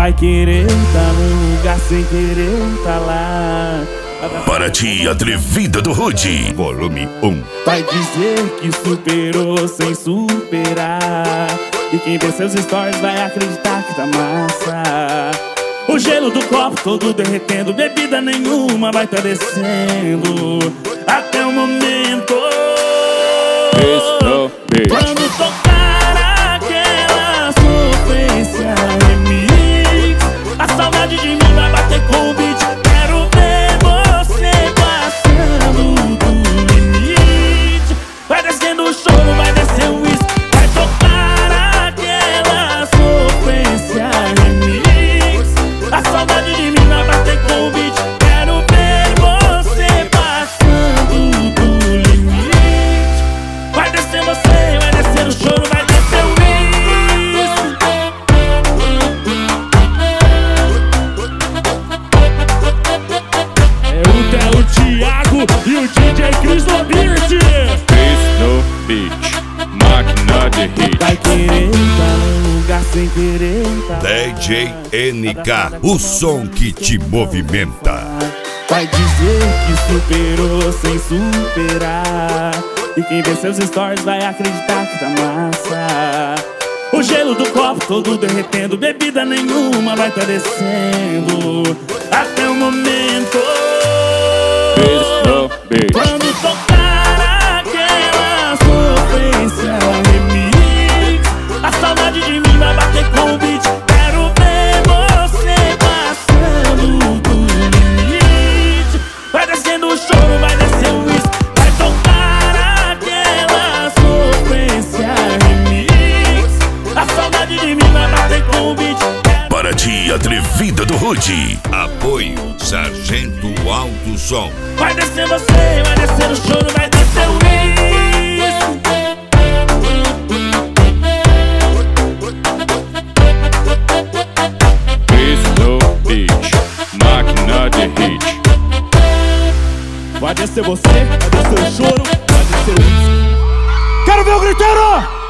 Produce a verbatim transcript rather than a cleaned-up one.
Vai querer tá num lugar sem querer tá lá. Paraty Atrevida do Rude, volume um. Vai dizer que superou sem superar, e quem vê seus stories vai acreditar que tá massa. O gelo do copo todo derretendo, bebida nenhuma vai tá descendo até o momento. Quando tocar aquela sofrência remix, a saudade de mim vai bater com o beat. Quero ver você passando do limite. Vai descendo o choro, vai descer o uísque. Vai tocar aquela sofrência remix, a saudade de mim vai bater com o beat. Quero ver você passando do limite. Vai descer você, vai descer o choro, vai descer o uísque. É o Theo, o Thiago e o D J Chris no beat. Chris no beat, máquina de hit. Vai querer tá num lugar sem querer tá. D J N K, o som que te movimenta. Vai dizer que superou sem superar, e quem vê seus stories vai acreditar que tá massa. O gelo do copo todo derretendo, bebida nenhuma vai tá descendo até o momento. Chris no beat. Quando tocar aquela sofrência remix, a saudade de mim vai bater com o beat. Quero ver você passando do limite. Vai descendo o choro, vai descer o uísque. Vai tocar aquela sofrência remix, a saudade de mim vai bater com o beat. Paraty Atrevida do Rude, apoio Sargento Alto Som. Vai descer você, vai descer o choro, vai descer o uísque. Chris no beat, máquina de hit. Vai descer você, vai descer o choro, vai descer o uísque. Quero ver o griteiro!